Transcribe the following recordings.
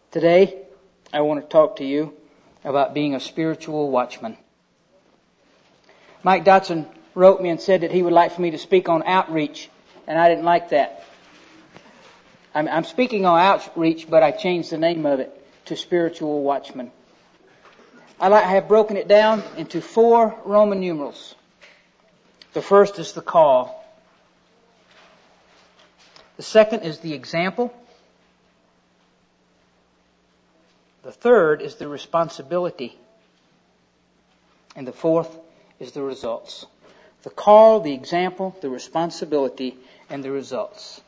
Today, I want to talk to you about being a spiritual watchman. Mike Dotson wrote me and said that he would like for me to speak on outreach, and I didn't like that. I'm speaking on outreach, but I changed the name of it to spiritual watchman. I have broken it down into 4 Roman numerals. The first is the call. The second is the example. The third is the responsibility. And the fourth is the results. The call, the example, the responsibility, and the results.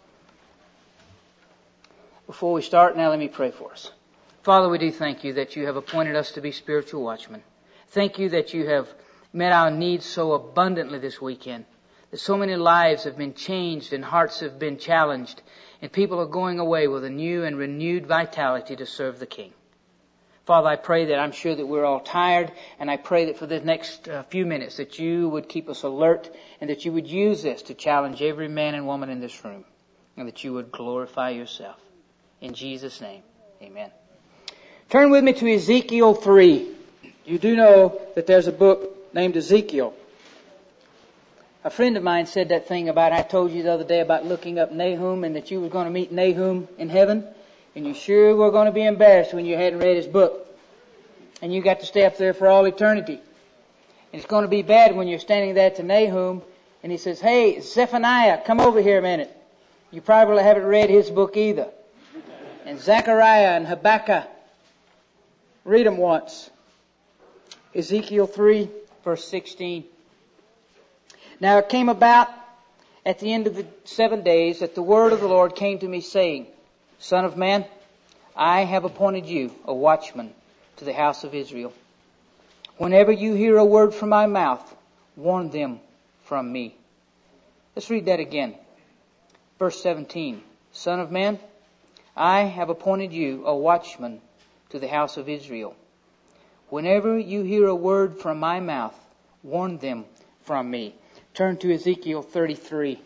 Before we start, now let me pray for us. Father, we do thank you that you have appointed us to be spiritual watchmen. Thank you that you have met our needs so abundantly this weekend. That so many lives have been changed and hearts have been challenged. And people are going away with a new and renewed vitality to serve the King. Father, I pray that I'm sure that we're all tired, and I pray that for the next few minutes that you would keep us alert and that you would use this to challenge every man and woman in this room, and that you would glorify yourself. In Jesus' name, amen. Turn with me to Ezekiel 3. You do know that there's a book named Ezekiel. A friend of mine said that thing about, I told you the other day about looking up Nahum and that you were going to meet Nahum in heaven. And you sure were going to be embarrassed when you hadn't read his book. And you got to stay up there for all eternity. And it's going to be bad when you're standing there to Nahum and he says, "Hey, Zephaniah, come over here a minute." You probably haven't read his book either. And Zechariah and Habakkuk, read them once. Ezekiel 3, verse 16. Now it came about at the end of the 7 days that the word of the Lord came to me, saying, "Son of man, I have appointed you a watchman to the house of Israel. Whenever you hear a word from my mouth, warn them from me." Let's read that again. Verse 17. "Son of man, I have appointed you a watchman to the house of Israel. Whenever you hear a word from my mouth, warn them from me." Turn to Ezekiel 33.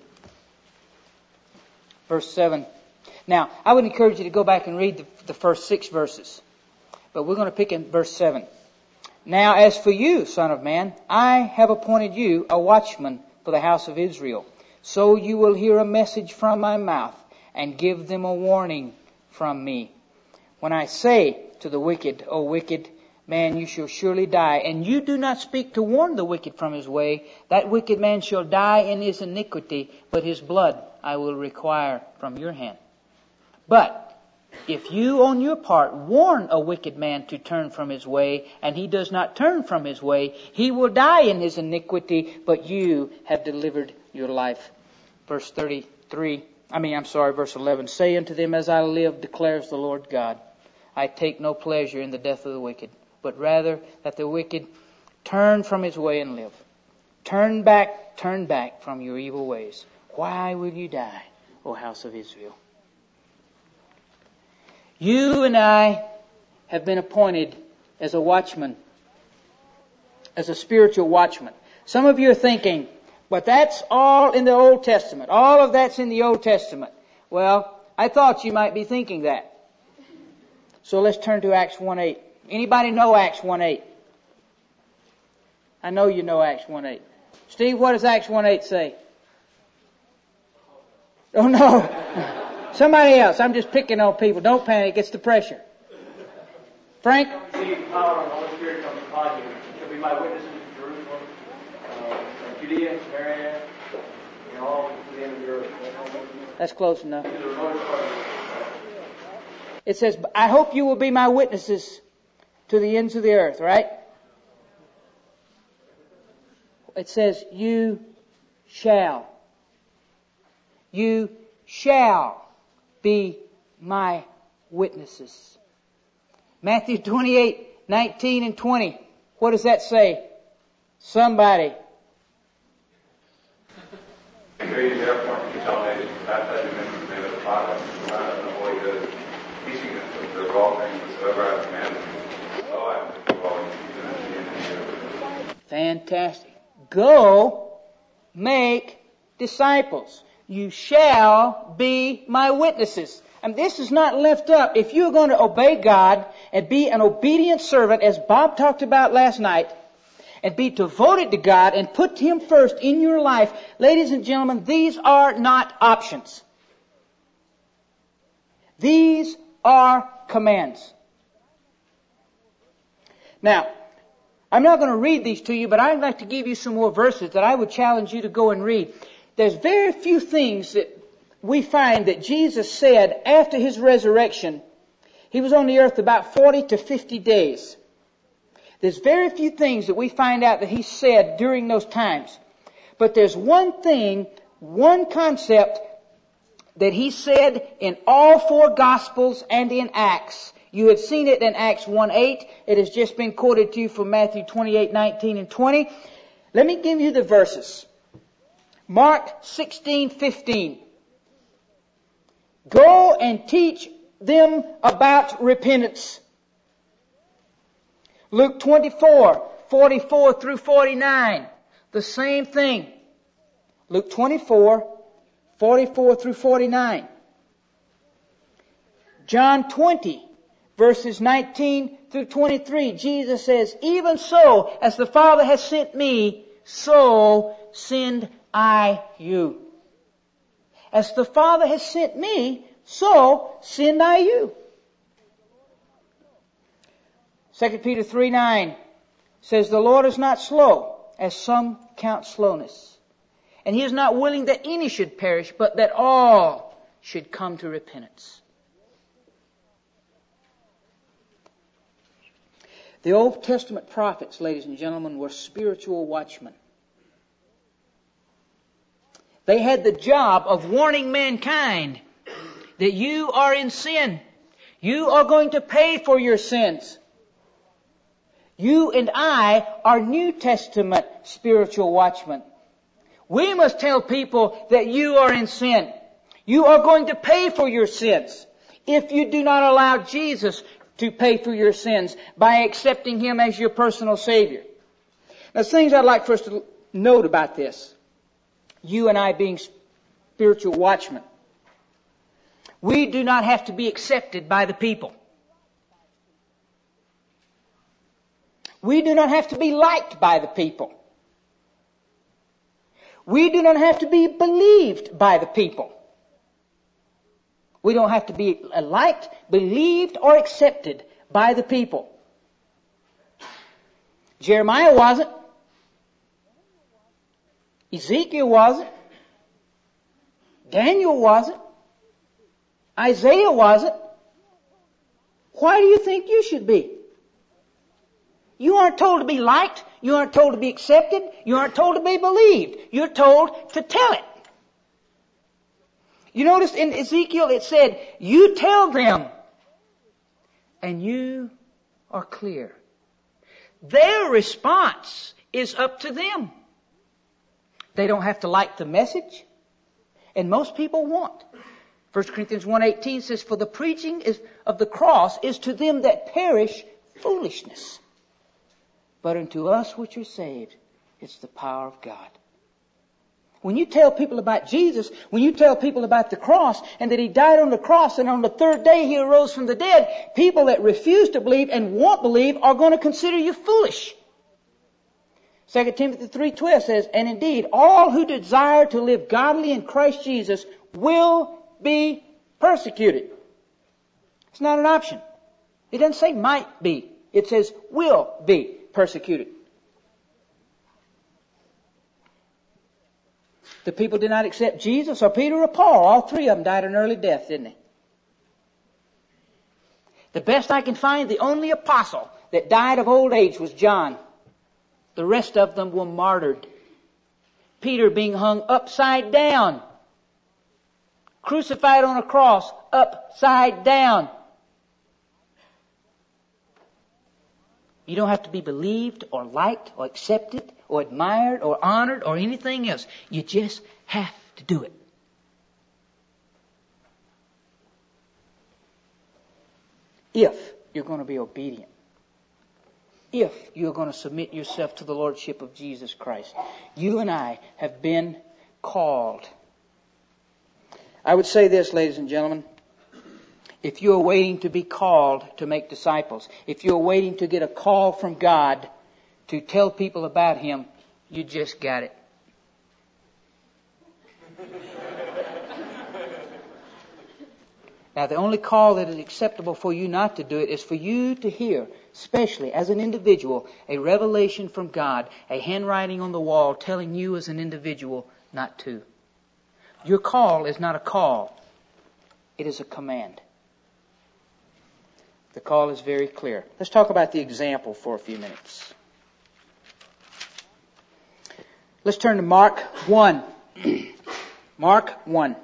Verse 7. Now, I would encourage you to go back and read the first 6 verses. But we're going to pick in verse 7. "Now, as for you, son of man, I have appointed you a watchman for the house of Israel. So you will hear a message from my mouth and give them a warning from me. When I say to the wicked, O wicked man, you shall surely die, and you do not speak to warn the wicked from his way, that wicked man shall die in his iniquity, but his blood I will require from your hand. But if you on your part warn a wicked man to turn from his way, and he does not turn from his way, he will die in his iniquity, but you have delivered your life." Verse 11. "Say unto them, as I live, declares the Lord God, I take no pleasure in the death of the wicked, but rather that the wicked turn from his way and live. Turn back from your evil ways. Why will you die, O house of Israel?" You and I have been appointed as a watchman, as a spiritual watchman. Some of you are thinking, but that's all in the Old Testament. All of that's in the Old Testament. Well, I thought you might be thinking that. So let's turn to Acts 1:8. Anybody know Acts 1:8? I know you know Acts 1:8. Steve, what does Acts 1:8 say? Oh no. Somebody else. I'm just picking on people. Don't panic. It's the pressure. Frank? "Receive power and the Holy Spirit comes upon you. You shall be my witnesses in Jerusalem, Judea and Samaria, and all to the end of the earth." That's close enough. It says, "I hope you will be my witnesses to the ends of the earth," right? It says, "You shall. You shall be my witnesses." Matthew 28:19 and 20. What does that say? Somebody. "Therefore, you tell nations, baptizing them in the name of the Father, and the Son, and the Holy Ghost, teaching them to observe all things whatsoever I have commanded you. So I am with you always, even unto the end of the earth." Fantastic. Go make disciples. You shall be my witnesses. And this is not left up. If you're going to obey God and be an obedient servant, as Bob talked about last night, and be devoted to God and put Him first in your life, ladies and gentlemen, these are not options. These are commands. Now, I'm not going to read these to you, but I'd like to give you some more verses that I would challenge you to go and read. There's very few things that we find that Jesus said after His resurrection. He was on the earth about 40 to 50 days. There's very few things that we find out that He said during those times. But there's one thing, one concept that He said in all four Gospels and in Acts. You have seen it in Acts 1:8. It has just been quoted to you from Matthew 28:19 and 20. Let me give you the verses. Mark 16:15. Go and teach them about repentance. Luke 24:44 through 49. The same thing. Luke 24:44 through 49. John 20, verses 19 through 23. Jesus says, even so, as the Father has sent me, so send I you. As the Father has sent me, so send I you. 2 Peter 3:9 says, the Lord is not slow, as some count slowness. And He is not willing that any should perish, but that all should come to repentance. The Old Testament prophets, ladies and gentlemen, were spiritual watchmen. They had the job of warning mankind that you are in sin. You are going to pay for your sins. You and I are New Testament spiritual watchmen. We must tell people that you are in sin. You are going to pay for your sins if you do not allow Jesus to pay for your sins by accepting Him as your personal Savior. Now, things I'd like for us to note about this. You and I being spiritual watchmen. We do not have to be accepted by the people. We do not have to be liked by the people. We do not have to be believed by the people. We don't have to be liked, believed, or accepted by the people. Jeremiah wasn't. Ezekiel wasn't. Daniel wasn't. Isaiah wasn't. Why do you think you should be? You aren't told to be liked. You aren't told to be accepted. You aren't told to be believed. You're told to tell it. You notice in Ezekiel it said, you tell them, and you are clear. Their response is up to them. They don't have to like the message. And most people won't. 1 Corinthians 1:18 says, for the preaching of the cross is to them that perish foolishness. But unto us which are saved, it's the power of God. When you tell people about Jesus, when you tell people about the cross, and that He died on the cross, and on the third day He arose from the dead, people that refuse to believe and won't believe are going to consider you foolish. 2 Timothy 3:12 says, and indeed, all who desire to live godly in Christ Jesus will be persecuted. It's not an option. It doesn't say might be. It says will be persecuted. The people did not accept Jesus or Peter or Paul. All three of them died an early death, didn't they? The best I can find, the only apostle that died of old age was John. The rest of them were martyred. Peter being hung upside down. Crucified on a cross, upside down. You don't have to be believed or liked or accepted or admired or honored or anything else. You just have to do it. If you're going to be obedient. If you're going to submit yourself to the Lordship of Jesus Christ. You and I have been called. I would say this, ladies and gentlemen. if you're waiting to be called to make disciples, if you're waiting to get a call from God to tell people about Him, you just got it. Now, the only call that is acceptable for you not to do it is for you to hear, especially as an individual, a revelation from God, a handwriting on the wall telling you as an individual not to. Your call is not a call. It is a command. The call is very clear. Let's talk about the example for a few minutes. Let's turn to Mark 1. Mark 1.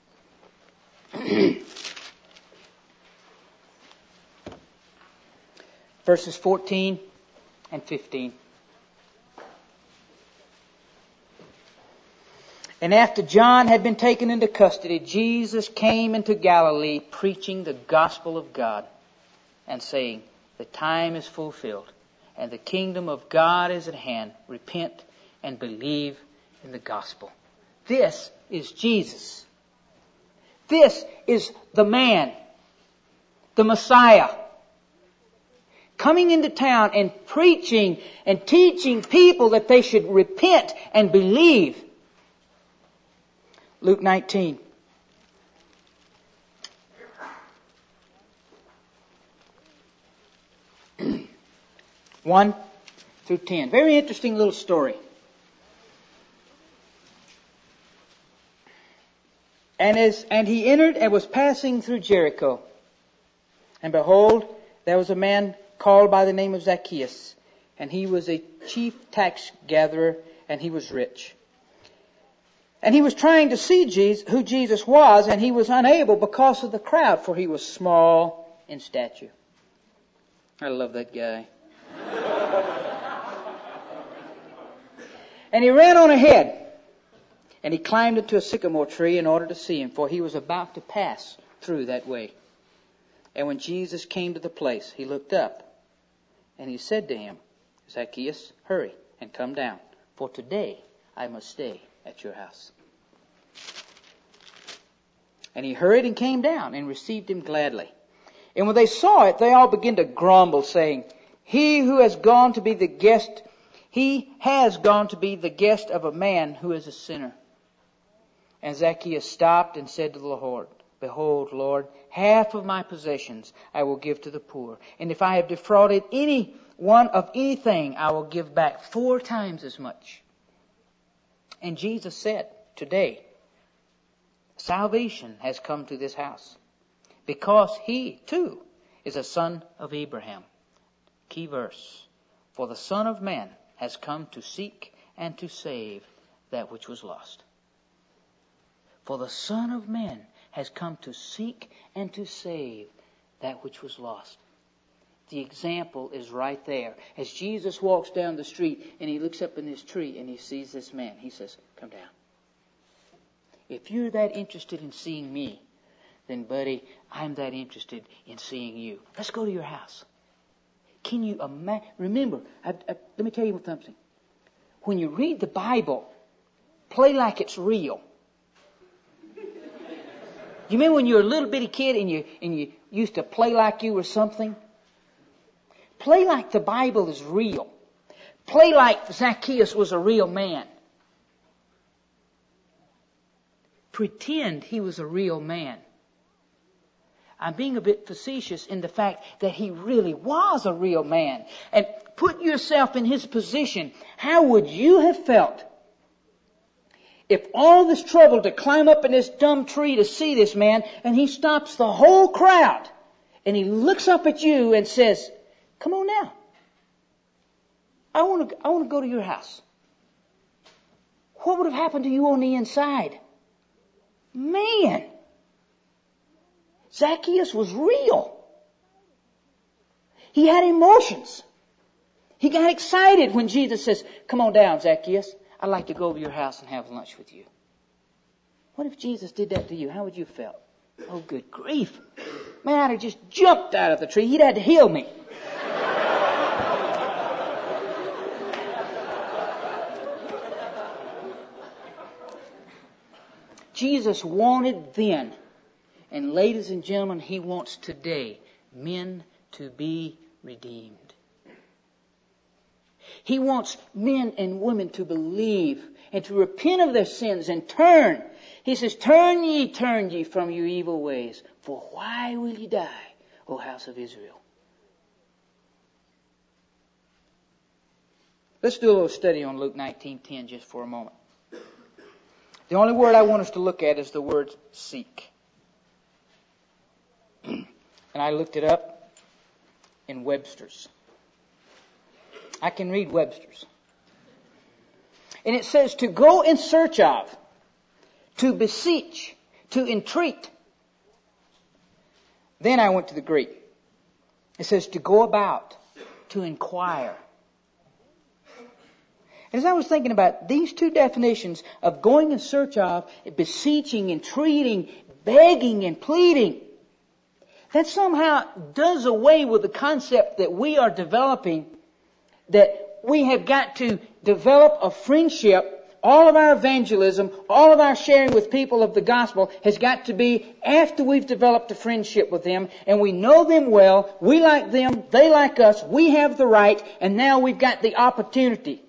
Verses 14 and 15. And after John had been taken into custody, Jesus came into Galilee preaching the gospel of God and saying, the time is fulfilled and the kingdom of God is at hand. Repent and believe in the gospel. This is Jesus. This is the man, the Messiah, coming into town and preaching and teaching people that they should repent and believe. Luke 19. One through 10. Very interesting little story. And he entered and was passing through Jericho. And behold, there was a man called by the name of Zacchaeus. And he was a chief tax gatherer, and he was rich. And he was trying to see who Jesus was, and he was unable because of the crowd, for he was small in stature. I love that guy. And he ran on ahead, and he climbed into a sycamore tree in order to see him, for he was about to pass through that way. And when Jesus came to the place, he looked up, and he said to him, Zacchaeus, hurry and come down, for today I must stay at your house. And he hurried and came down and received him gladly. And when they saw it, they all began to grumble, saying, He has gone to be the guest of a man who is a sinner. And Zacchaeus stopped and said to the Lord, Behold, Lord, half of my possessions I will give to the poor. And if I have defrauded any one of anything, I will give back 4 times as much. And Jesus said, Today, salvation has come to this house, because he, too, is a son of Abraham. Key verse. For the Son of Man has come to seek and to save that which was lost. For the Son of Man has come to seek and to save that which was lost. The example is right there. As Jesus walks down the street and he looks up in his tree and he sees this man, he says, Come down. If you're that interested in seeing me, then buddy, I'm that interested in seeing you. Let's go to your house. Can you imagine? Remember, let me tell you something. When you read the Bible, play like it's real. You remember when you were a little bitty kid and you used to play like you were something? Play like the Bible is real. Play like Zacchaeus was a real man. Pretend he was a real man. I'm being a bit facetious in the fact that he really was a real man. And put yourself in his position. How would you have felt if all this trouble to climb up in this dumb tree to see this man, and he stops the whole crowd and he looks up at you and says, Come on now. I want to go to your house. What would have happened to you on the inside? Man, Zacchaeus was real. He had emotions. He got excited when Jesus says, Come on down, Zacchaeus. I'd like to go over to your house and have lunch with you. What if Jesus did that to you? How would you feel? Oh, good grief. Man, I'd have just jumped out of the tree. He'd had to heal me. Jesus wanted then And ladies and gentlemen, He wants today men to be redeemed. He wants men and women to believe and to repent of their sins and turn. He says, turn ye from your evil ways. For why will ye die, O house of Israel? Let's do a little study on Luke 19:10 just for a moment. The only word I want us to look at is the word seek. And I looked it up in Webster's. I can read Webster's. And it says to go in search of, to beseech, to entreat. Then I went to the Greek. It says to go about, to inquire. As I was thinking about these two definitions of going in search of, beseeching, entreating, begging, and pleading, that somehow does away with the concept that we are developing, that we have got to develop a friendship. All of our evangelism, all of our sharing with people of the gospel has got to be after we've developed a friendship with them and we know them well, we like them, they like us, we have the right, and now we've got the opportunity.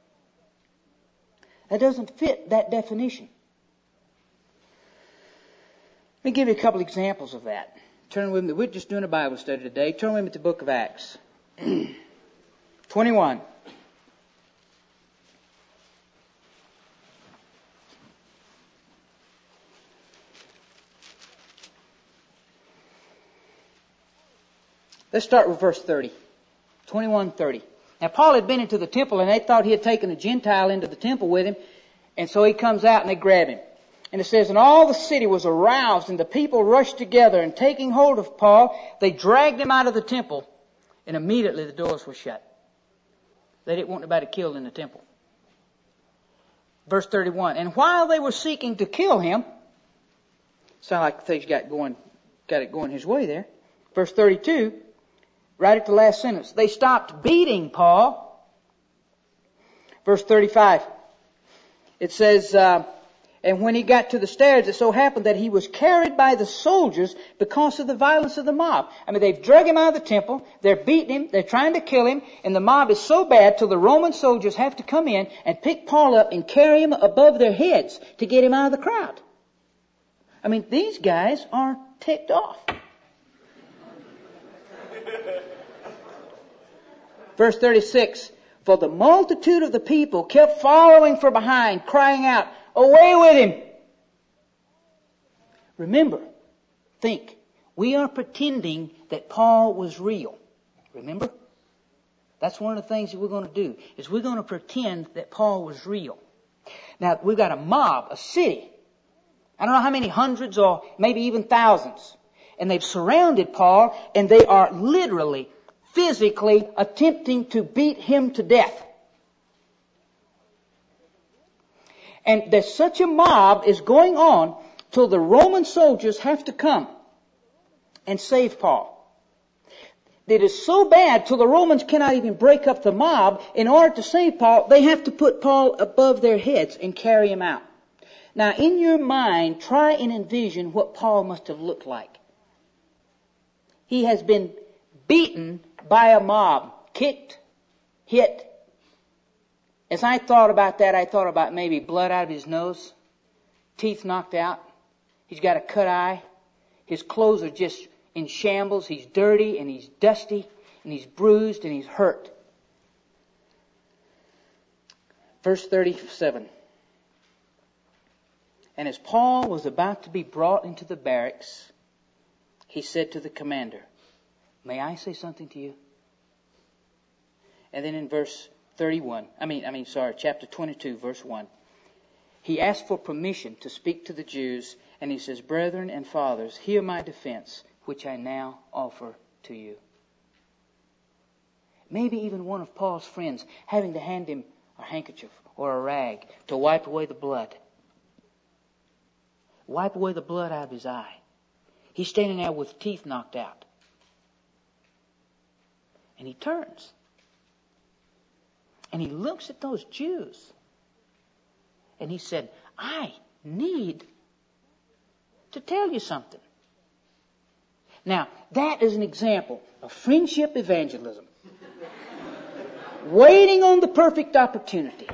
That doesn't fit that definition. Let me give you a couple examples of that. Turn with me. We're just doing a Bible study today. Turn with me to the book of Acts. 21. Let's start with verse 30. 21:30. Now Paul had been into the temple and they thought he had taken a Gentile into the temple with him. And so he comes out and they grab him. And it says, and all the city was aroused and the people rushed together and taking hold of Paul, they dragged him out of the temple and immediately the doors were shut. They didn't want anybody killed in the temple. Verse 31. And while they were seeking to kill him, sound like things got it going his way there. Verse 32. Right at the last sentence. They stopped beating Paul. Verse 35. It says, and when he got to the stairs, it so happened that he was carried by the soldiers because of the violence of the mob. I mean, they've drug him out of the temple. They're beating him. They're trying to kill him. And the mob is so bad till the Roman soldiers have to come in and pick Paul up and carry him above their heads to get him out of the crowd. I mean, these guys are ticked off. Verse 36, for the multitude of the people kept following from behind, crying out, away with him. Remember, think, we are pretending that Paul was real. Remember? That's one of the things that we're going to do, is we're going to pretend that Paul was real. Now, we've got a mob, a city. I don't know how many hundreds or maybe even thousands. And they've surrounded Paul and they are literally physically attempting to beat him to death. And there's such a mob is going on till the Roman soldiers have to come and save Paul. It is so bad till the Romans cannot even break up the mob. In order to save Paul, they have to put Paul above their heads and carry him out. Now, in your mind, try and envision what Paul must have looked like. He has been beaten by a mob, kicked, hit. As I thought about that, I thought about maybe blood out of his nose, teeth knocked out. He's got a cut eye. His clothes are just in shambles. He's dirty and he's dusty and he's bruised and he's hurt. Verse 37. And as Paul was about to be brought into the barracks, he said to the commander, may I say something to you? And then in chapter 22, verse 1, he asked for permission to speak to the Jews, and he says, brethren and fathers, hear my defense, which I now offer to you. Maybe even one of Paul's friends having to hand him a handkerchief or a rag to wipe away the blood. Wipe away the blood out of his eye. He's standing there with teeth knocked out. And he turns. And he looks at those Jews. And he said, I need to tell you something. Now, that is an example of friendship evangelism. Waiting on the perfect opportunity.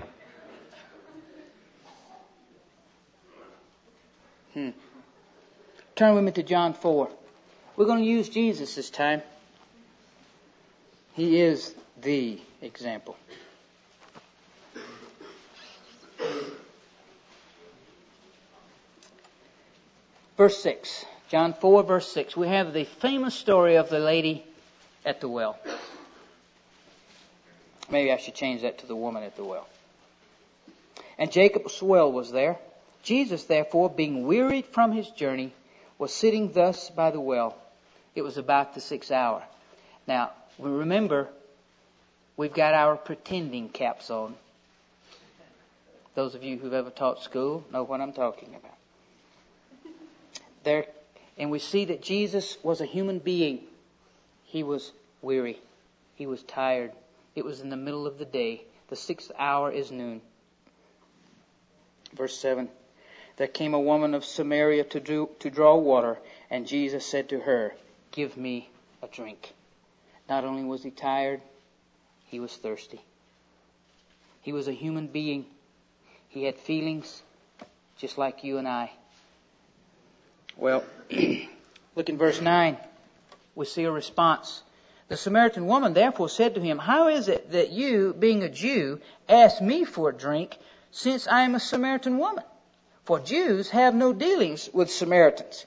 Turn with me to John 4. We're going to use Jesus this time. He is the example. Verse 6. John 4, verse 6. We have the famous story of the lady at the well. Maybe I should change that to the woman at the well. And Jacob's well was there. Jesus, therefore, being wearied from his journey, was sitting thus by the well. It was about the 6th hour. Now, we remember, we've got our pretending caps on. Those of you who've ever taught school know what I'm talking about. There, and we see that Jesus was a human being. He was weary. He was tired. It was in the middle of the day. The 6th hour is noon. Verse 7. There came a woman of Samaria to draw water, and Jesus said to her, "Give me a drink." Not only was he tired, he was thirsty. He was a human being. He had feelings just like you and I. Well, look in verse 9. We see a response. The Samaritan woman therefore said to him, "How is it that you, being a Jew, ask me for a drink, since I am a Samaritan woman? For Jews have no dealings with Samaritans."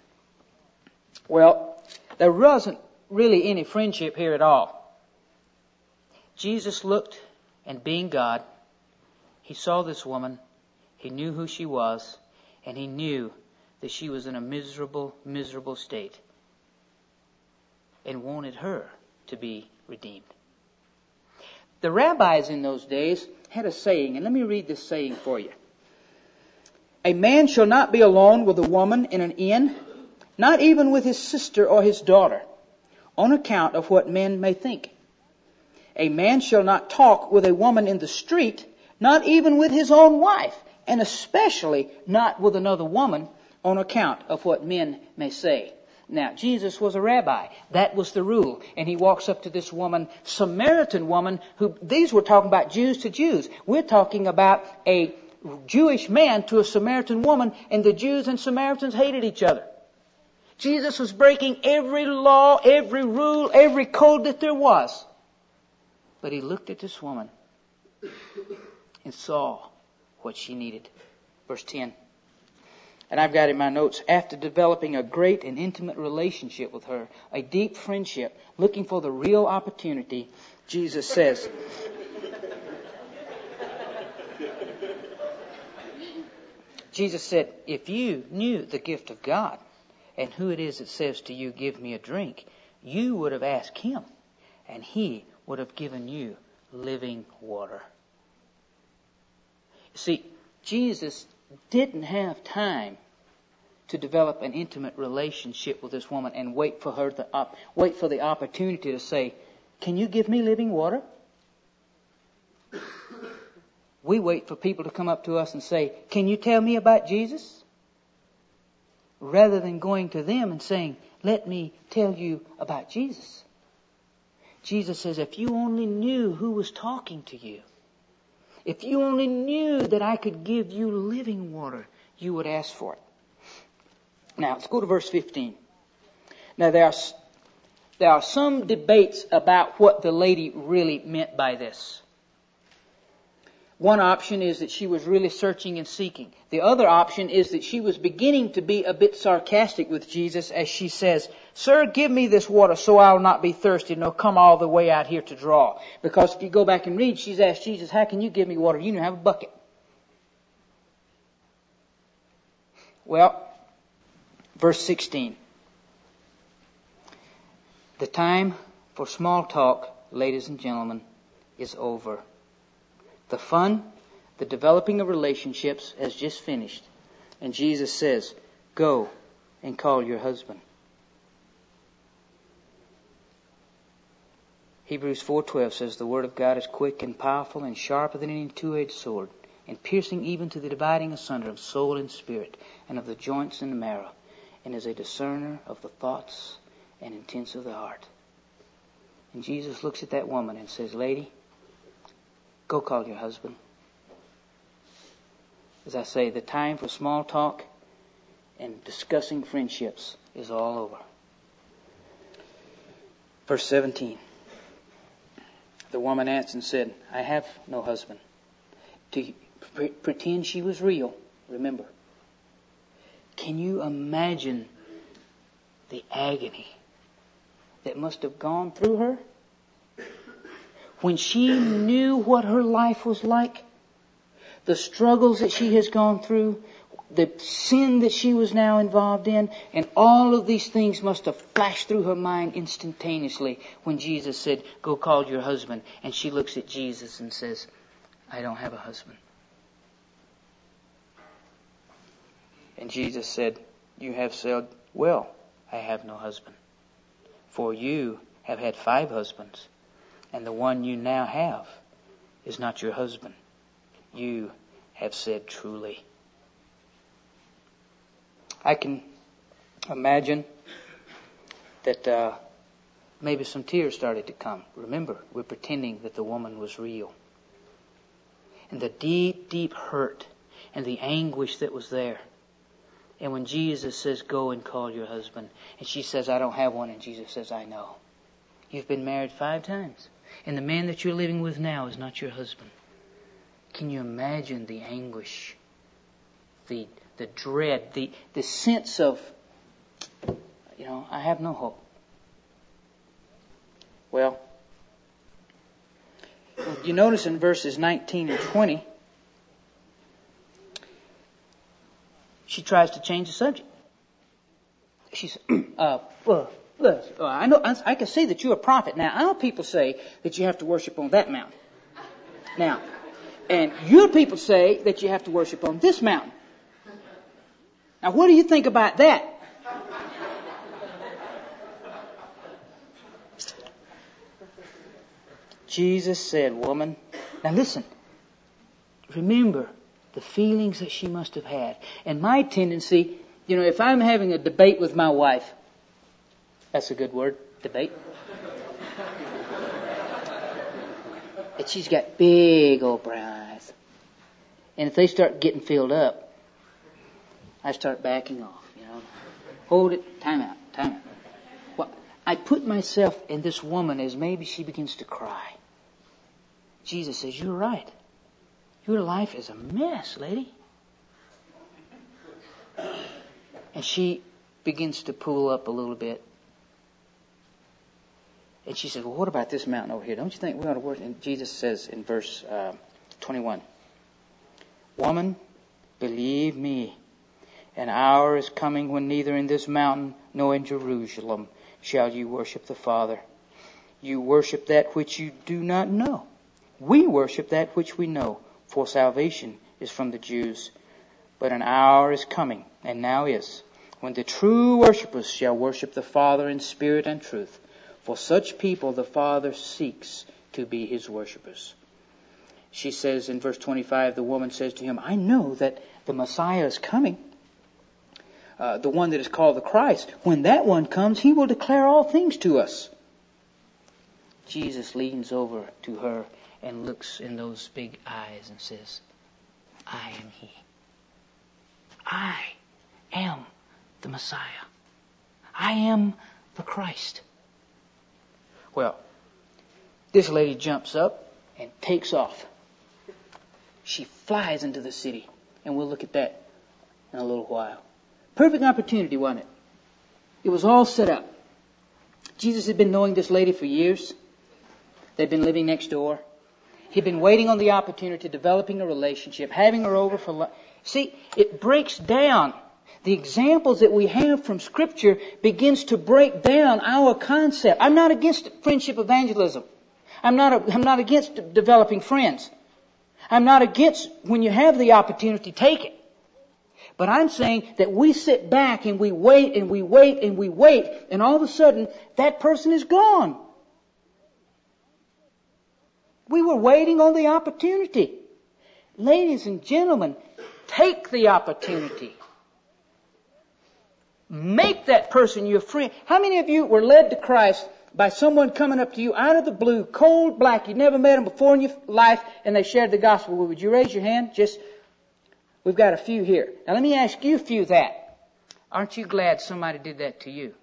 Well, there wasn't really any friendship here at all. Jesus looked, and being God, he saw this woman, he knew who she was, and he knew that she was in a miserable, miserable state, and wanted her to be redeemed. The rabbis in those days had a saying, and let me read this saying for you. "A man shall not be alone with a woman in an inn, not even with his sister or his daughter, on account of what men may think. A man shall not talk with a woman in the street, not even with his own wife, and especially not with another woman, on account of what men may say." Now, Jesus was a rabbi. That was the rule. And he walks up to this woman, Samaritan woman, who, these were talking about Jews to Jews. We're talking about a Jewish man to a Samaritan woman, and the Jews and Samaritans hated each other. Jesus was breaking every law, every rule, every code that there was. But he looked at this woman and saw what she needed. Verse 10. And I've got in my notes, after developing a great and intimate relationship with her, a deep friendship, looking for the real opportunity, Jesus says, Jesus said, "If you knew the gift of God and who it is that says to you, 'Give me a drink,' you would have asked him, and he would have given you living water." See, Jesus didn't have time to develop an intimate relationship with this woman and wait for the opportunity to say, "Can you give me living water?" We wait for people to come up to us and say, "Can you tell me about Jesus?" Rather than going to them and saying, "Let me tell you about Jesus." Jesus says, if you only knew who was talking to you, if you only knew that I could give you living water, you would ask for it. Now, let's go to verse 15. Now, there are some debates about what the lady really meant by this. One option is that she was really searching and seeking. The other option is that she was beginning to be a bit sarcastic with Jesus as she says, "Sir, give me this water so I'll not be thirsty nor come all the way out here to draw." Because if you go back and read, she's asked Jesus, "How can you give me water? You don't have a bucket." Well, verse 16. The time for small talk, ladies and gentlemen, is over. The fun, the developing of relationships has just finished. And Jesus says, "Go and call your husband." Hebrews 4:12 says, "The word of God is quick and powerful and sharper than any two-edged sword, and piercing even to the dividing asunder of soul and spirit, and of the joints and the marrow, and is a discerner of the thoughts and intents of the heart. And Jesus looks at that woman and says, lady, go call your husband. As I say, the time for small talk and discussing friendships is all over. Verse 17. The woman answered and said, I have no husband. To pretend she was real, remember. Can you imagine the agony that must have gone through her? When she knew what her life was like, the struggles that she has gone through, the sin that she was now involved in, and all of these things must have flashed through her mind instantaneously when Jesus said, go call your husband. And she looks at Jesus and says, I don't have a husband. And Jesus said, you have said, well, I have no husband. For you have had 5 husbands, and the one you now have is not your husband. You have said truly. I can imagine that maybe some tears started to come. Remember, we're pretending that the woman was real. And the deep, deep hurt and the anguish that was there. And when Jesus says, go and call your husband, and she says, I don't have one, and Jesus says, I know. You've been married 5 times, and the man that you're living with now is not your husband. Can you imagine the anguish, the dread, the sense of, I have no hope? Well, you notice in verses 19 and 20, she tries to change the subject. She says, I know, I can see that you're a prophet. Now, our people say that you have to worship on that mountain. Now, and your people say that you have to worship on this mountain. Now, what do you think about that? Jesus said, woman, now listen, remember the feelings that she must have had. And my tendency, if I'm having a debate with my wife, that's a good word, debate. And she's got big old brown eyes. And if they start getting filled up, I start backing off, Hold it, time out. Well, I put myself in this woman as maybe she begins to cry. Jesus says, you're right. Your life is a mess, lady. And she begins to pull up a little bit. And she says, well, what about this mountain over here? Don't you think we ought to work? And Jesus says in verse 21, woman, believe me, an hour is coming when neither in this mountain nor in Jerusalem shall you worship the Father. You worship that which you do not know. We worship that which we know, for salvation is from the Jews. But an hour is coming, and now is, when the true worshippers shall worship the Father in spirit and truth. For such people the Father seeks to be his worshippers. She says in verse 25, the woman says to him, I know that the Messiah is coming, the one that is called the Christ. When that one comes, he will declare all things to us. Jesus leans over to her and looks in those big eyes and says, I am he. I am the Messiah. I am the Christ. Well, this lady jumps up and takes off. She flies into the city, and we'll look at that in a little while. Perfect opportunity, wasn't it? It was all set up. Jesus had been knowing this lady for years. They'd been living next door. He'd been waiting on the opportunity, developing a relationship, having her over for lunch. See, it breaks down. The examples that we have from Scripture begins to break down our concept. I'm not against friendship evangelism. I'm not against developing friends. I'm not against when you have the opportunity, take it. But I'm saying that we sit back and we wait and we wait and we wait, and all of a sudden that person is gone. We were waiting on the opportunity. Ladies and gentlemen, take the opportunity. Make that person your friend. How many of you were led to Christ by someone coming up to you out of the blue, cold black, you'd never met them before in your life, and they shared the gospel? Would you raise your hand? We've got a few here. Now let me ask you a few that. Aren't you glad somebody did that to you?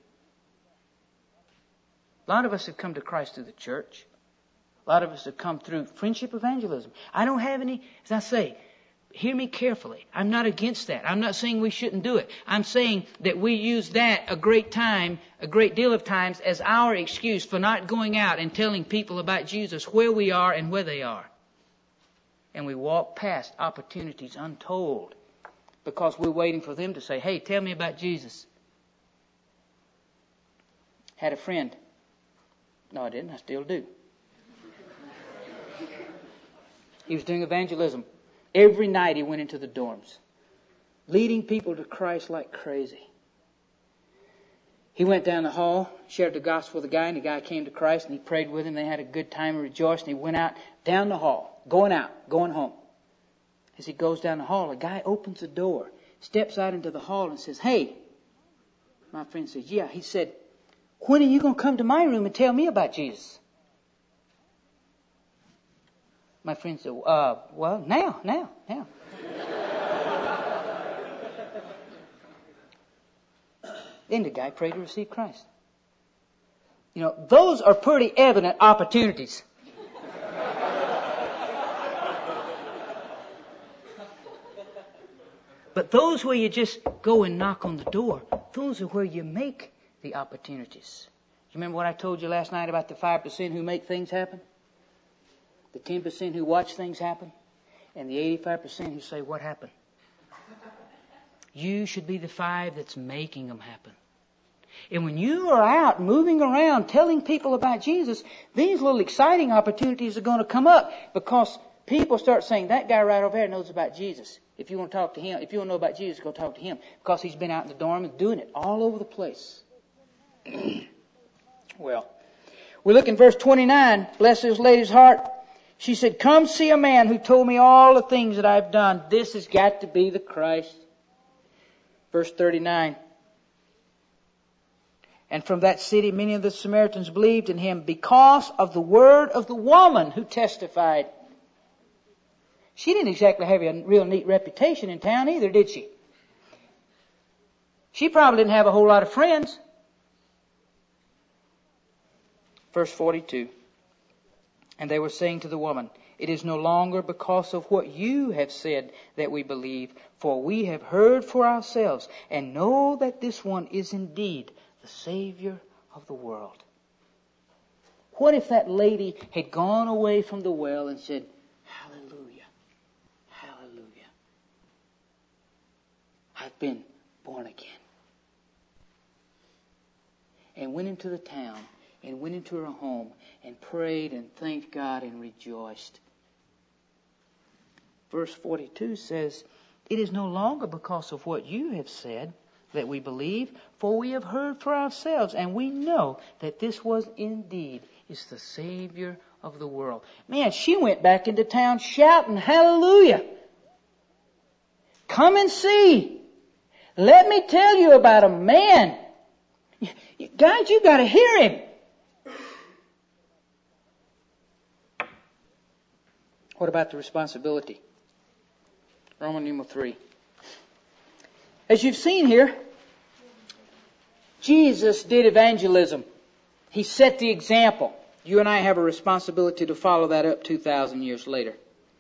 A lot of us have come to Christ through the church. A lot of us have come through friendship evangelism. I don't have any, as I say, hear me carefully. I'm not against that. I'm not saying we shouldn't do it. I'm saying that we use that a great deal of times as our excuse for not going out and telling people about Jesus where we are and where they are. And we walk past opportunities untold because we're waiting for them to say, hey, tell me about Jesus. Had a friend. No, I didn't. I still do. He was doing evangelism. Every night he went into the dorms, leading people to Christ like crazy. He went down the hall, shared the gospel with the guy, and the guy came to Christ, and he prayed with him. They had a good time and rejoiced, and he went out down the hall, going home. As he goes down the hall, a guy opens the door, steps out into the hall, and says, hey. My friend says, yeah. He said, when are you going to come to my room and tell me about Jesus? My friend said, well, now. Then the guy prayed to receive Christ. You know, those are pretty evident opportunities. But those where you just go and knock on the door, those are where you make the opportunities. You remember what I told you last night about the 5% who make things happen? The 10% who watch things happen? And the 85% who say, what happened? You should be the 5 that's making them happen. And when you are out moving around telling people about Jesus, these little exciting opportunities are going to come up because people start saying, that guy right over there knows about Jesus. If you want to talk to him, if you want to know about Jesus, go talk to him. Because he's been out in the dorm and doing it all over the place. Well, we look in verse 29. Bless this lady's heart. She said, come see a man who told me all the things that I've done. This has got to be the Christ. Verse 39. And from that city many of the Samaritans believed in him because of the word of the woman who testified. She didn't exactly have a real neat reputation in town either, did she? She probably didn't have a whole lot of friends. Verse 42. And they were saying to the woman, it is no longer because of what you have said that we believe, for we have heard for ourselves and know that this one is indeed the Savior of the world. What if that lady had gone away from the well and said, hallelujah, hallelujah, I've been born again. And went into the town and went into her home and prayed and thanked God and rejoiced. Verse 42 says, it is no longer because of what you have said that we believe, for we have heard for ourselves, and we know that this was indeed is the Savior of the world. Man, she went back into town shouting, hallelujah. Come and see. Let me tell you about a man. Guys, you got to hear him. What about the responsibility? Roman numeral 3. As you've seen here, Jesus did evangelism. He set the example. You and I have a responsibility to follow that up 2,000 years later.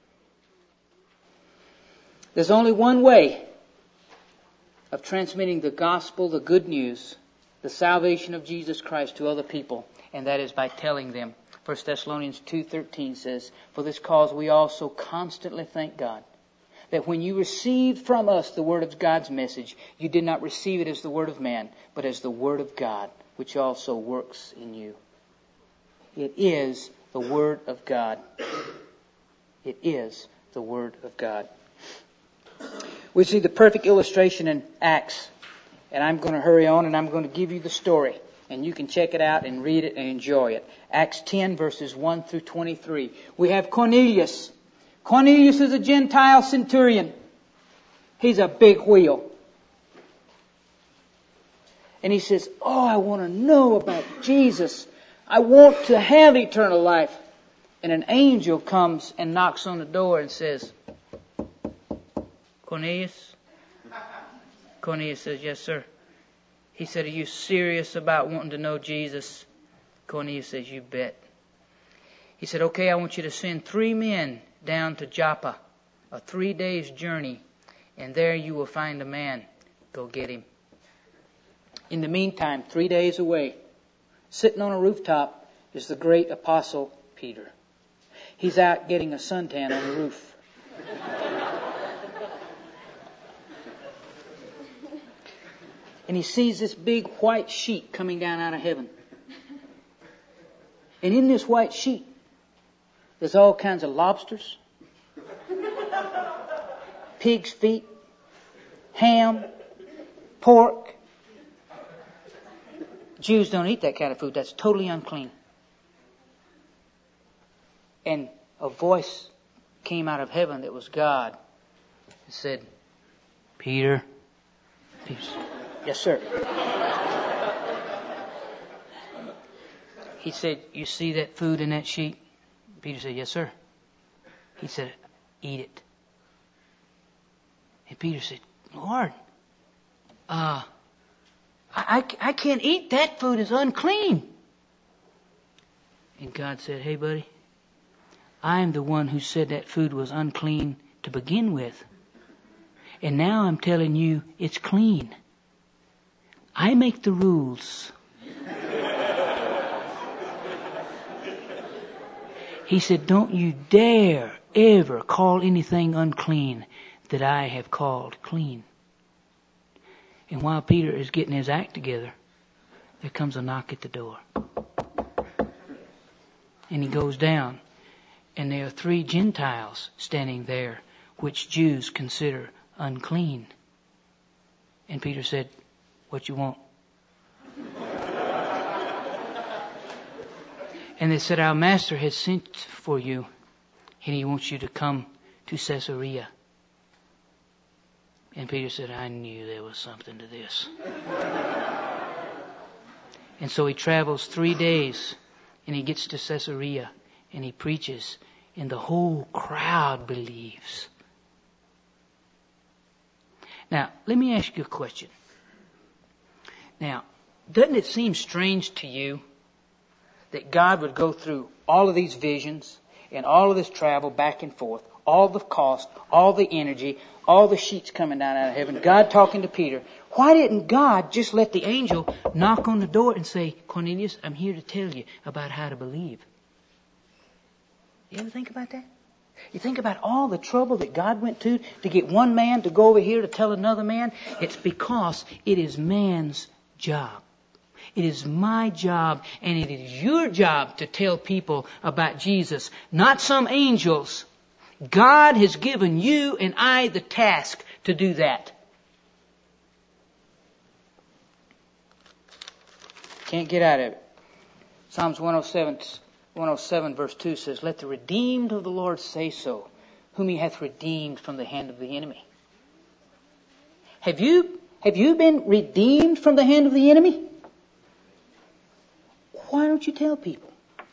There's only one way of transmitting the gospel, the good news, the salvation of Jesus Christ to other people, and that is by telling them. 1 Thessalonians 2:13 says, for this cause we also constantly thank God, that when you received from us the word of God's message, you did not receive it as the word of man, but as the word of God, which also works in you. It is the word of God. It is the word of God. We see the perfect illustration in Acts. And I'm going to hurry on and I'm going to give you the story. And you can check it out and read it and enjoy it. Acts 10 verses 1 through 23. We have Cornelius. Cornelius is a Gentile centurion. He's a big wheel. And he says, oh, I want to know about Jesus. I want to have eternal life. And an angel comes and knocks on the door and says, Cornelius? Cornelius says, yes, sir. He said, are you serious about wanting to know Jesus? Cornelius says, you bet. He said, okay, I want you to send 3 men down to Joppa, a 3 days journey, and there you will find a man. Go get him. In the meantime, 3 days away, sitting on a rooftop, is the great apostle Peter. He's out getting a suntan on the roof. And he sees this big white sheet coming down out of heaven. And in this white sheet, there's all kinds of lobsters, pig's feet, ham, pork. Jews don't eat that kind of food. That's totally unclean. And a voice came out of heaven that was God and said, Peter. Peter said, yes, sir. He said, you see that food in that sheet? Peter said, yes, sir. He said, eat it. And Peter said, Lord, I can't eat that food. It's unclean. And God said, hey, buddy, I am the one who said that food was unclean to begin with. And now I'm telling you it's clean. I make the rules. He said, don't you dare ever call anything unclean that I have called clean. And while Peter is getting his act together, there comes a knock at the door. And he goes down, and there are 3 Gentiles standing there, which Jews consider unclean. And Peter said, what you want? And they said, our master has sent for you, and he wants you to come to Caesarea. And Peter said, I knew there was something to this. And so he travels 3 days, and he gets to Caesarea, and he preaches, and the whole crowd believes. Now, let me ask you a question. Now, doesn't it seem strange to you that God would go through all of these visions and all of this travel back and forth, all the cost, all the energy, all the sheets coming down out of heaven, God talking to Peter? Why didn't God just let the angel knock on the door and say, Cornelius, I'm here to tell you about how to believe? You ever think about that? You think about all the trouble that God went to get one man to go over here to tell another man? It's because it is man's job. It is my job, and it is your job to tell people about Jesus, not some angels. God has given you and I the task to do that. Can't get out of it. Psalms 107 verse 2 says, let the redeemed of the Lord say so, whom he hath redeemed from the hand of the enemy. Have you been redeemed from the hand of the enemy? Why don't you tell people?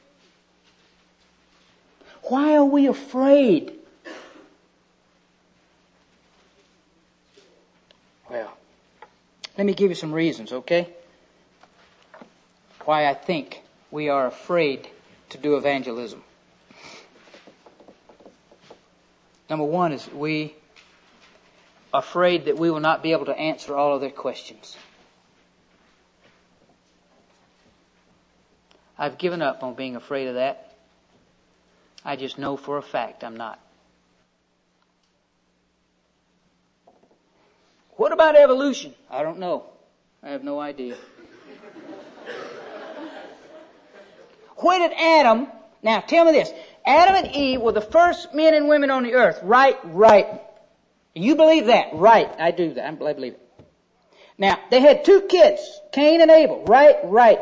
Why are we afraid? Well, let me give you some reasons, okay? Why I think we are afraid to do evangelism. Number one is we are afraid that we will not be able to answer all of their questions. I've given up on being afraid of that. I just know for a fact I'm not. What about evolution? I don't know. I have no idea. When did Adam, now tell me this, Adam and Eve were the first men and women on the earth, right? Right. You believe that? Right. I do that. I believe it. Now, they had 2 kids, Cain and Abel, right? Right.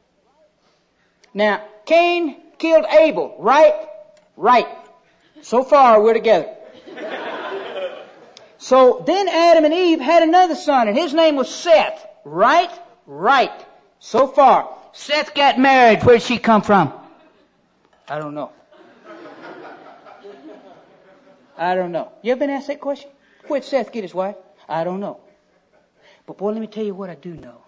Now, Cain killed Abel, right? Right. So far, we're together. So then Adam and Eve had another son, and his name was Seth, right? Right. So far. Seth got married. Where'd she come from? I don't know. I don't know. You ever been asked that question? Where'd Seth get his wife? I don't know. But boy, let me tell you what I do know.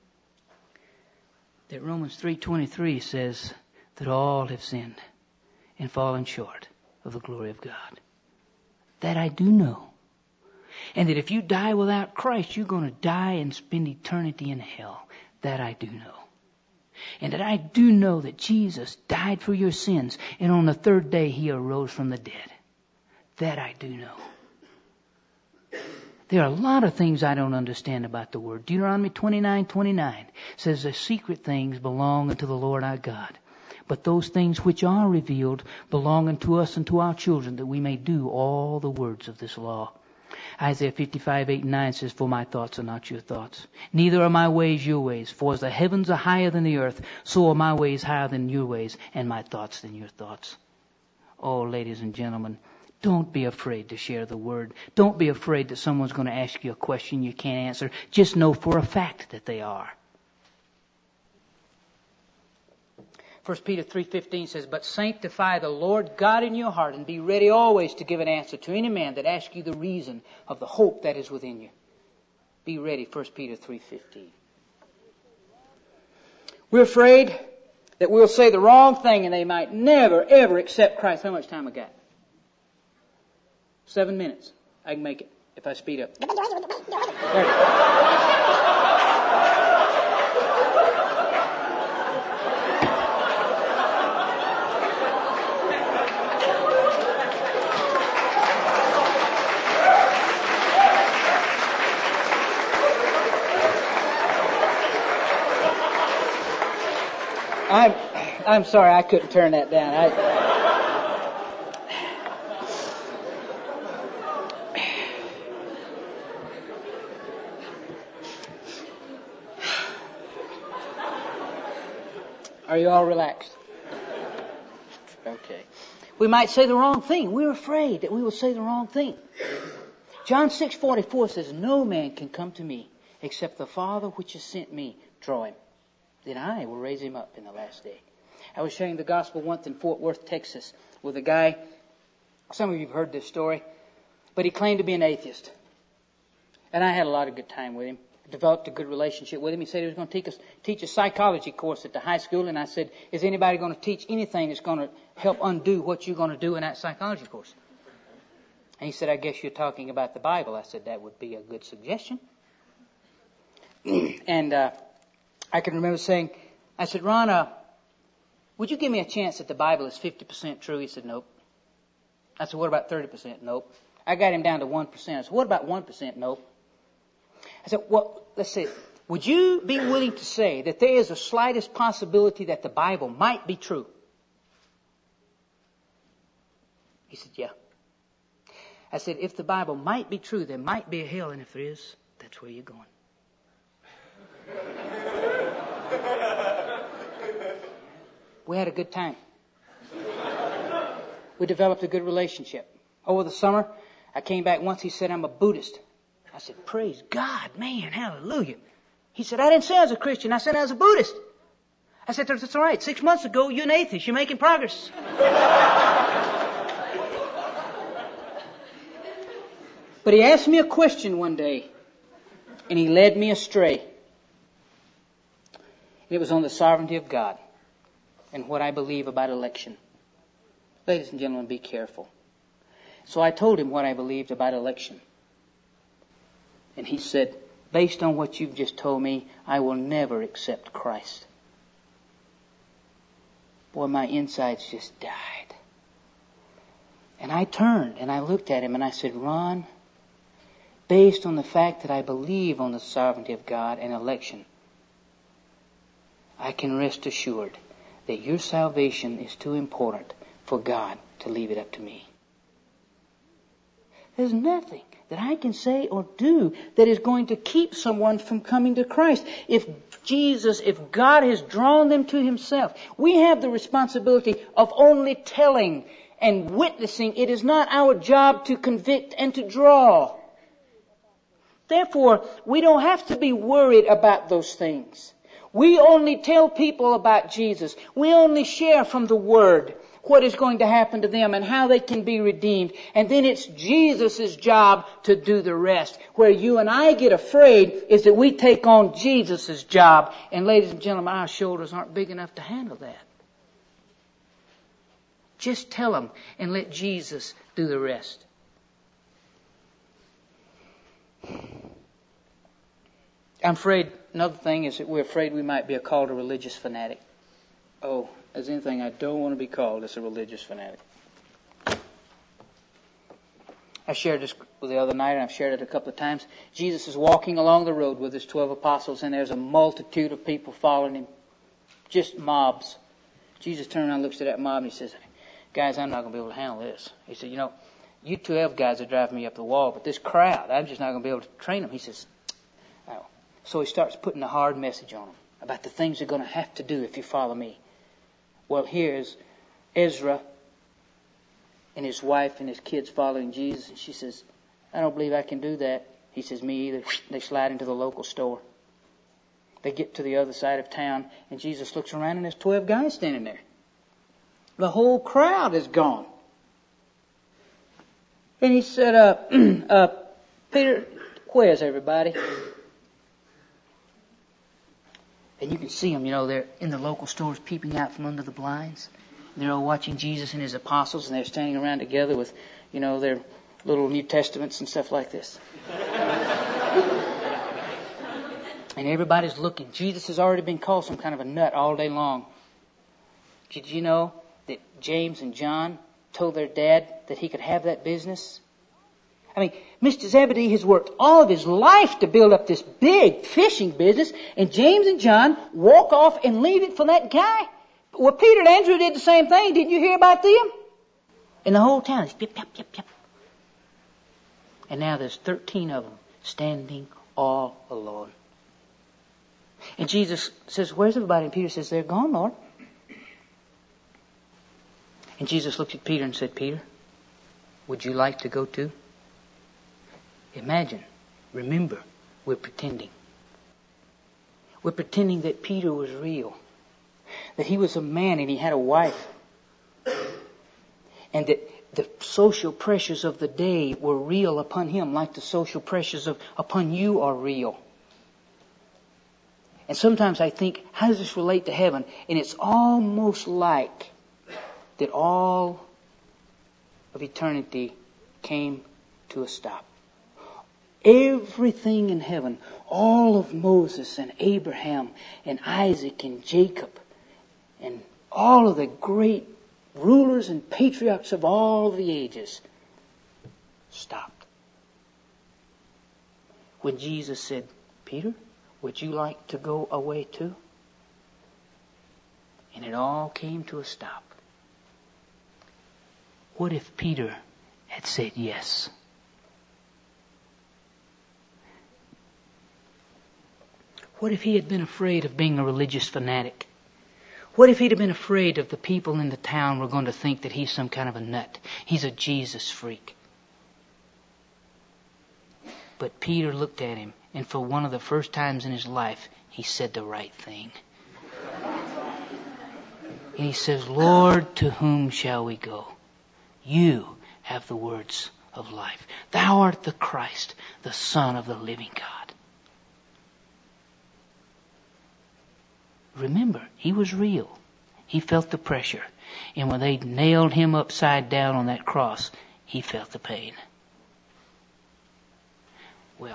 That Romans 3:23 says that all have sinned and fallen short of the glory of God. That I do know. And that if you die without Christ, you're going to die and spend eternity in hell. That I do know. And that I do know that Jesus died for your sins, and on the third day He arose from the dead. That I do know. There are a lot of things I don't understand about the Word. Deuteronomy 29:29 says the secret things belong unto the Lord our God. But those things which are revealed belong unto us and to our children, that we may do all the words of this law. Isaiah 55:8-9 says, For my thoughts are not your thoughts, neither are my ways your ways. For as the heavens are higher than the earth, so are my ways higher than your ways, and my thoughts than your thoughts. Oh, ladies and gentlemen, don't be afraid to share the Word. Don't be afraid that someone's going to ask you a question you can't answer. Just know for a fact that they are. 1 Peter 3:15 says, But sanctify the Lord God in your heart, and be ready always to give an answer to any man that asks you the reason of the hope that is within you. Be ready, 1 Peter 3:15. We're afraid that we'll say the wrong thing and they might never, ever accept Christ. How much time I got? 7 minutes. I can make it if I speed up. There it is. I'm sorry, I couldn't turn that down. Are you all relaxed? Okay. We might say the wrong thing. We're afraid that we will say the wrong thing. John 6:44 says, No man can come to me except the Father which has sent me draw him. Then I will raise him up in the last day. I was sharing the gospel once in Fort Worth, Texas, with a guy. Some of you have heard this story, but he claimed to be an atheist. And I had a lot of good time with him. Developed a good relationship with him. He said he was going to teach a psychology course at the high school, and I said, is anybody going to teach anything that's going to help undo what you're going to do in that psychology course? And he said, I guess you're talking about the Bible. I said, that would be a good suggestion. And I can remember saying, I said, Ron, would you give me a chance that the Bible is 50% true? He said, nope. I said, what about 30%? Nope. I got him down to 1%. I said, what about 1%? Nope. I said, well, let's see. Would you be willing to say that there is the slightest possibility that the Bible might be true? He said, yeah. I said, if the Bible might be true, there might be a hell, and if there is, that's where you're going. We had a good time. We developed a good relationship. Over the summer, I came back once. He said, I'm a Buddhist. I said, praise God, man, hallelujah. He said, I didn't say I was a Christian. I said I was a Buddhist. I said, that's all right. 6 months ago, you're an atheist. You're making progress. But he asked me a question one day, and he led me astray. It was on the sovereignty of God and what I believe about election. Ladies and gentlemen, be careful. So I told him what I believed about election. And he said, based on what you've just told me, I will never accept Christ. Boy, my insides just died. And I turned and I looked at him and I said, Ron, based on the fact that I believe on the sovereignty of God and election, I can rest assured that your salvation is too important for God to leave it up to me. There's nothing that I can say or do that is going to keep someone from coming to Christ. If God has drawn them to Himself, we have the responsibility of only telling and witnessing. It is not our job to convict and to draw. Therefore, we don't have to be worried about those things. We only tell people about Jesus. We only share from the Word what is going to happen to them and how they can be redeemed. And then it's Jesus' job to do the rest. Where you and I get afraid is that we take on Jesus' job. And ladies and gentlemen, our shoulders aren't big enough to handle that. Just tell them and let Jesus do the rest. I'm afraid, another thing is that we're afraid we might be called a religious fanatic. Oh, as anything I don't want to be called is a religious fanatic. I shared this the other night, and I've shared it a couple of times. Jesus is walking along the road with his 12 apostles, and there's a multitude of people following him. Just mobs. Jesus turns around and looks at that mob, and he says, guys, I'm not going to be able to handle this. He said, you 12 guys are driving me up the wall, but this crowd, I'm just not going to be able to train them. He says, oh. So he starts putting a hard message on them about the things you're going to have to do if you follow me. Well, here's Ezra and his wife and his kids following Jesus, and she says, I don't believe I can do that. He says, me either. They slide into the local store. They get to the other side of town, and Jesus looks around, and there's 12 guys standing there. The whole crowd is gone. And he said, Peter, where's everybody? And you can see them, they're in the local stores peeping out from under the blinds. They're all watching Jesus and his apostles, and they're standing around together with, their little New Testaments and stuff like this. And everybody's looking. Jesus has already been called some kind of a nut all day long. Did you know that James and John told their dad that he could have that business? I mean, Mr. Zebedee has worked all of his life to build up this big fishing business, and James and John walk off and leave it for that guy. Well, Peter and Andrew did the same thing. Didn't you hear about them? And the whole town is pip, pip, pip, pip. And now there's 13 of them standing all alone. And Jesus says, where's everybody? And Peter says, they're gone, Lord. And Jesus looked at Peter and said, Peter, would you like to go too? Imagine, remember, we're pretending. We're pretending that Peter was real. That he was a man and he had a wife. And that the social pressures of the day were real upon him, like the social pressures upon you are real. And sometimes I think, how does this relate to heaven? And it's almost like that all of eternity came to a stop. Everything in heaven, all of Moses and Abraham and Isaac and Jacob and all of the great rulers and patriarchs of all the ages stopped. When Jesus said, Peter, would you like to go away too? And it all came to a stop. What if Peter had said yes? What if he had been afraid of being a religious fanatic? What if he'd have been afraid of the people in the town were going to think that he's some kind of a nut? He's a Jesus freak. But Peter looked at him, and for one of the first times in his life, he said the right thing. And he says, Lord, to whom shall we go? You have the words of life. Thou art the Christ, the Son of the living God. Remember, he was real. He felt the pressure. And when they nailed him upside down on that cross, he felt the pain. Well,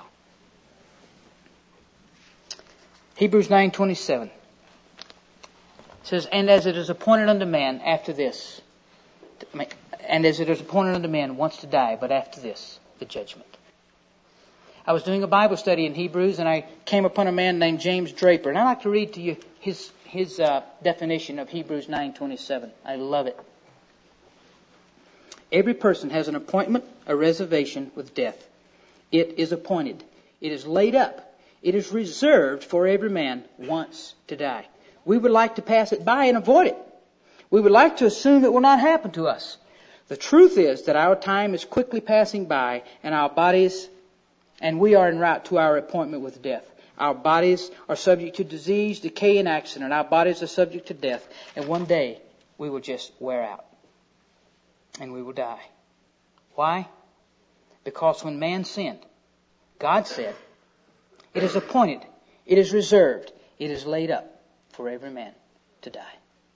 Hebrews 9:27 says, and as it is appointed unto man after this, and as it is appointed unto man once to die, but after this, the judgment. I was doing a Bible study in Hebrews, and I came upon a man named James Draper. And I'd like to read to you his definition of Hebrews 9:27. I love it. Every person has an appointment, a reservation with death. It is appointed. It is laid up. It is reserved for every man once to die. We would like to pass it by and avoid it. We would like to assume it will not happen to us. The truth is that our time is quickly passing by, and our bodies And we are en route to our appointment with death. Our bodies are subject to disease, decay, and accident. Our bodies are subject to death. And one day, we will just wear out. And we will die. Why? Because when man sinned, God said, it is appointed, it is reserved, it is laid up for every man to die.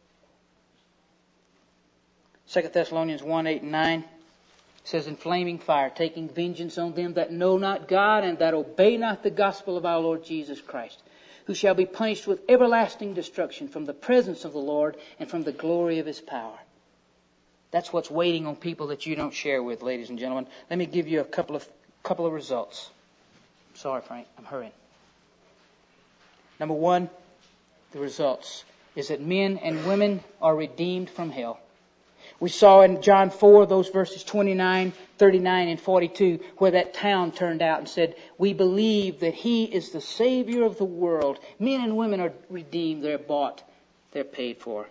2 Thessalonians 1, 8 and 9 says, in flaming fire, taking vengeance on them that know not God and that obey not the gospel of our Lord Jesus Christ, who shall be punished with everlasting destruction from the presence of the Lord and from the glory of His power. That's what's waiting on people that you don't share with, ladies and gentlemen. Let me give you a couple of results. Sorry, Frank, I'm hurrying. Number one, the results is that men and women are redeemed from hell. We saw in John 4, those verses 29, 39, and 42, where that town turned out and said, we believe that He is the Savior of the world. Men and women are redeemed, they're bought, they're paid for.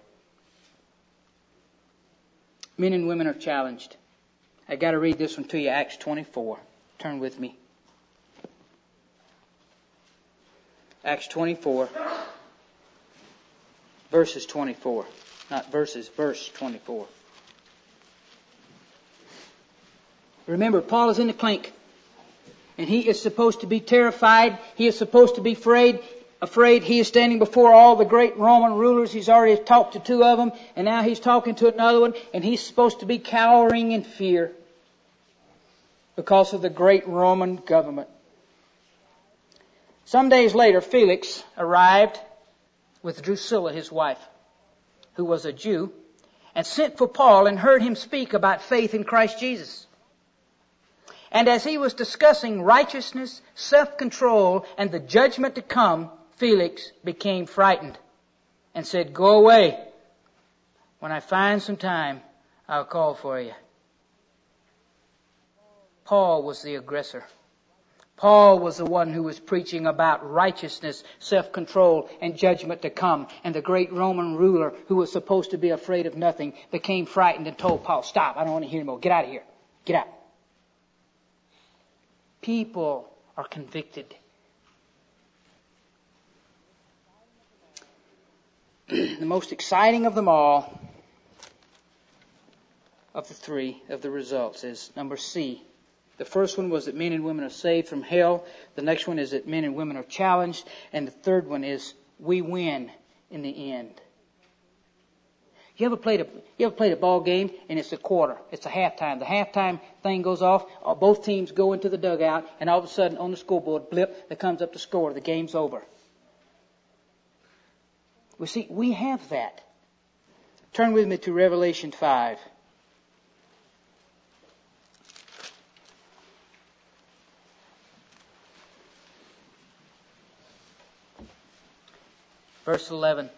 Men and women are challenged. I got to read this one to you, Acts 24. Turn with me. Acts 24, verses 24. Not verses, verse 24. Remember, Paul is in the clink. And he is supposed to be terrified. He is supposed to be afraid. He is standing before all the great Roman rulers. He's already talked to two of them. And now he's talking to another one. And he's supposed to be cowering in fear because of the great Roman government. Some days later, Felix arrived with Drusilla, his wife, who was a Jew, and sent for Paul and heard him speak about faith in Christ Jesus. And as he was discussing righteousness, self-control, and the judgment to come, Felix became frightened and said, go away. When I find some time, I'll call for you. Paul was the aggressor. Paul was the one who was preaching about righteousness, self-control, and judgment to come. And the great Roman ruler, who was supposed to be afraid of nothing, became frightened and told Paul, stop, I don't want to hear anymore. Get out of here. Get out. People are convicted. The most exciting of them all, of the three, of the results, is number C. The first one was that men and women are saved from hell. The next one is that men and women are challenged. And the third one is we win in the end. You ever played a ball game and it's a quarter? It's a halftime. The halftime thing goes off. Both teams go into the dugout, and all of a sudden on the scoreboard, blip, there comes up the score. The game's over. We see, we have that. Turn with me to Revelation 5. Verse 11.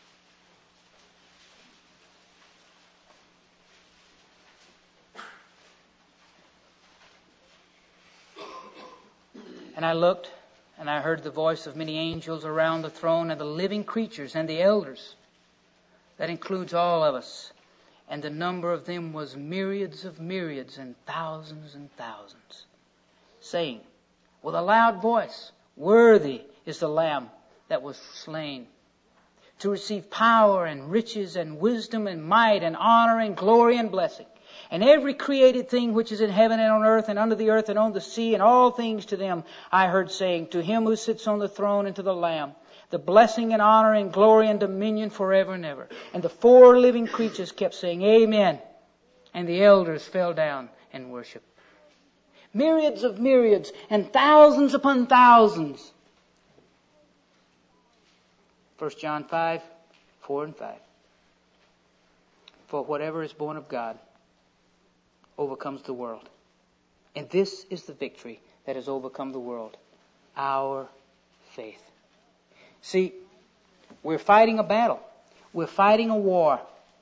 And I looked, and I heard the voice of many angels around the throne, and the living creatures, and the elders. That includes all of us. And the number of them was myriads of myriads and thousands, saying, with a loud voice, worthy is the Lamb that was slain, to receive power and riches and wisdom and might and honor and glory and blessing. And every created thing which is in heaven and on earth and under the earth and on the sea and all things to them I heard saying, to Him who sits on the throne and to the Lamb, the blessing and honor and glory and dominion forever and ever. And the four living creatures kept saying, Amen. And the elders fell down and worshiped. Myriads of myriads and thousands upon thousands. 1 John 5, 4 and 5. For whatever is born of God overcomes the world. And this is the victory that has overcome the world. Our faith. See, we're fighting a battle. We're fighting a war.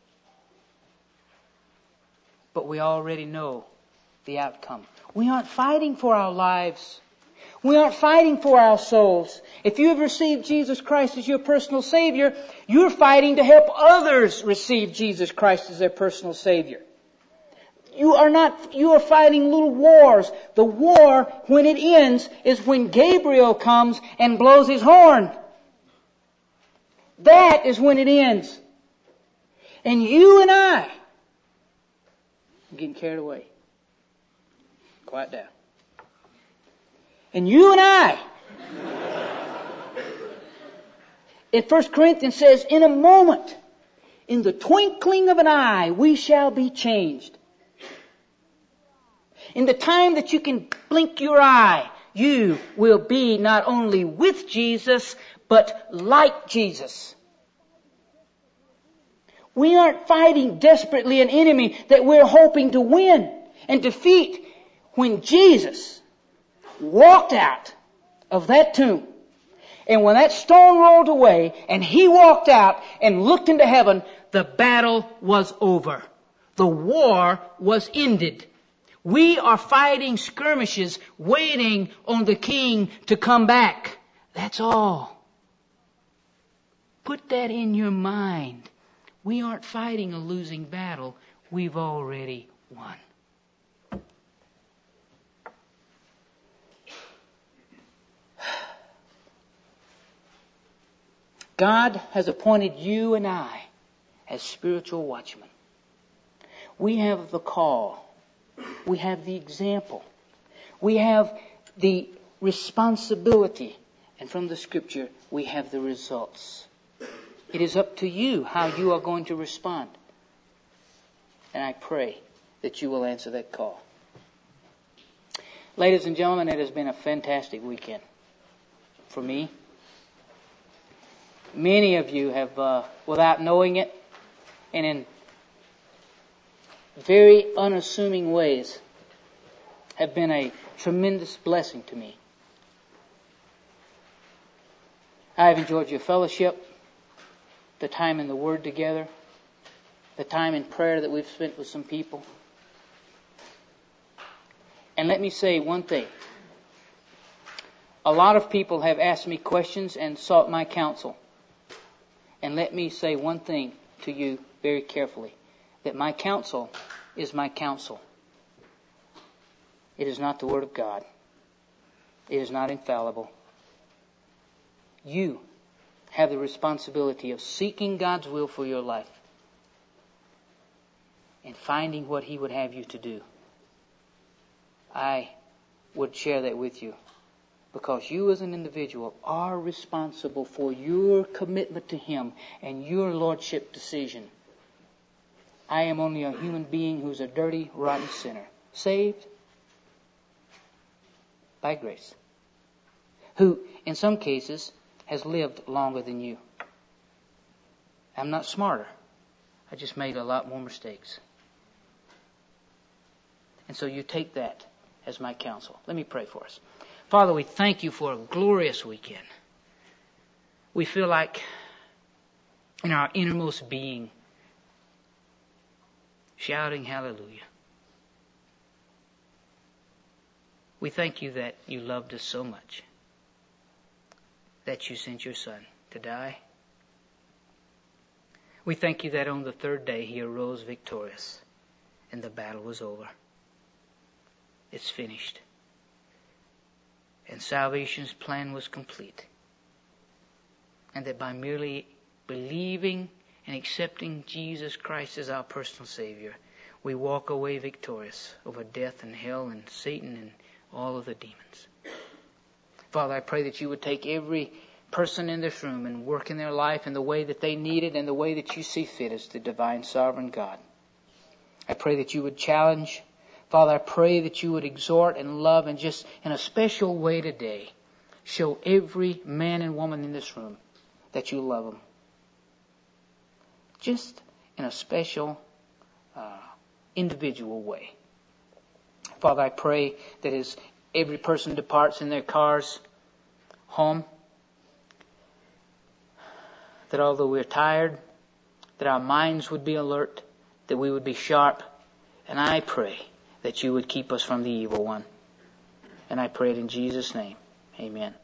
But we already know the outcome. We aren't fighting for our lives. We aren't fighting for our souls. If you have received Jesus Christ as your personal Savior, you're fighting to help others receive Jesus Christ as their personal Savior. You are fighting little wars. The war, when it ends, is when Gabriel comes and blows his horn. That is when it ends. And you and I, I'm getting carried away. Quiet down. And you and I, in 1 Corinthians says, in a moment, in the twinkling of an eye, we shall be changed. In the time that you can blink your eye, you will be not only with Jesus, but like Jesus. We aren't fighting desperately an enemy that we're hoping to win and defeat. When Jesus walked out of that tomb, and when that stone rolled away, and He walked out and looked into heaven, the battle was over. The war was ended. We are fighting skirmishes, waiting on the King to come back. That's all. Put that in your mind. We aren't fighting a losing battle. We've already won. God has appointed you and I as spiritual watchmen. We have the call. We have the example. We have the responsibility. And from the Scripture, we have the results. It is up to you how you are going to respond. And I pray that you will answer that call. Ladies and gentlemen, it has been a fantastic weekend for me. Many of you have, without knowing it, and in very unassuming ways, have been a tremendous blessing to me. I have enjoyed your fellowship, the time in the Word together, the time in prayer that we've spent with some people. And let me say one thing. A lot of people have asked me questions and sought my counsel. And let me say one thing to you very carefully, that my counsel is my counsel. It is not the Word of God. It is not infallible. You have the responsibility of seeking God's will for your life and finding what He would have you to do. I would share that with you, because you as an individual are responsible for your commitment to Him and your lordship decision. I am only a human being who's a dirty, rotten sinner, saved by grace, who in some cases has lived longer than you. I'm not smarter. I just made a lot more mistakes. And so you take that as my counsel. Let me pray for us. Father, we thank You for a glorious weekend. We feel like in our innermost being shouting hallelujah. We thank You that You loved us so much that You sent Your Son to die. We thank You that on the third day He arose victorious and the battle was over. It's finished. And salvation's plan was complete. And that by merely believing and accepting Jesus Christ as our personal Savior, we walk away victorious over death and hell and Satan and all of the demons. Father, I pray that You would take every person in this room and work in their life in the way that they need it and the way that You see fit as the divine sovereign God. I pray that You would challenge. Father, I pray that You would exhort and love, and just in a special way today, show every man and woman in this room that You love them. Just in a special, individual way. Father, I pray that as every person departs in their cars home, that although we're tired, that our minds would be alert, that we would be sharp, and I pray that You would keep us from the evil one. And I pray it in Jesus' name. Amen.